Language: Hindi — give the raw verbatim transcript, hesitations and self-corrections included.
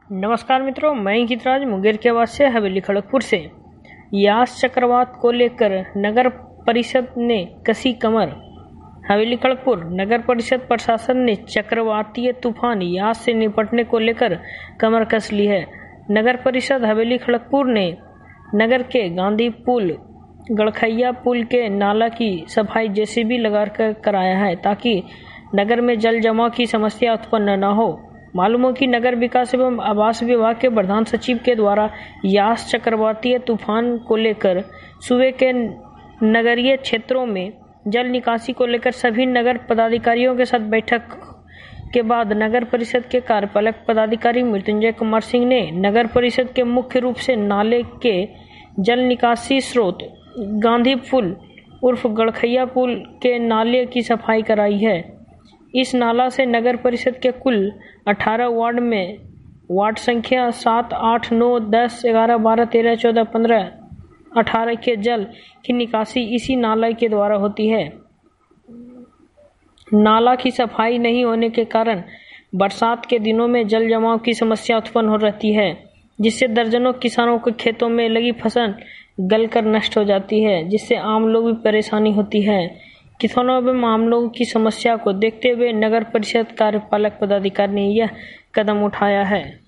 नमस्कार मित्रों, मैं गीतराज मुंगेर के आवाज से हवेली खड़गपुर से। यास चक्रवात को लेकर नगर परिषद ने कसी कमर। हवेली खड़गपुर नगर परिषद प्रशासन ने चक्रवातीय तूफान यास से निपटने को लेकर कमर कस ली है। नगर परिषद हवेली खड़गपुर ने नगर के गांधी पुल, गड़खैया पुल के नाला की सफाई जेसीबी लगाकर कराया है ताकि नगर में जल जमाव की समस्या उत्पन्न न हो। मालूम हो कि नगर विकास एवं आवास विभाग के प्रधान सचिव के द्वारा यास चक्रवातीय तूफान को लेकर सूबे के नगरीय क्षेत्रों में जल निकासी को लेकर सभी नगर पदाधिकारियों के साथ बैठक के बाद नगर परिषद के कार्यपालक पदाधिकारी मृत्युंजय कुमार सिंह ने नगर परिषद के मुख्य रूप से नाले के जल निकासी स्रोत गांधी पुल उर्फ गड़खैया पुल के नाले की सफाई कराई है। इस नाला से नगर परिषद के कुल अठारह वार्ड में वार्ड संख्या सात, आठ, नौ, दस, ग्यारह, बारह, तेरह, चौदह, पंद्रह, अठारह के जल की निकासी इसी नाला के द्वारा होती है। नाला की सफाई नहीं होने के कारण बरसात के दिनों में जल जमाव की समस्या उत्पन्न हो रहती है, जिससे दर्जनों किसानों के खेतों में लगी फसल गलकर नष्ट हो जाती है, जिससे आम लोग भी परेशानी होती है। किसानों एवं आम लोगों की समस्या को देखते हुए नगर परिषद कार्यपालक पदाधिकारी ने यह कदम उठाया है।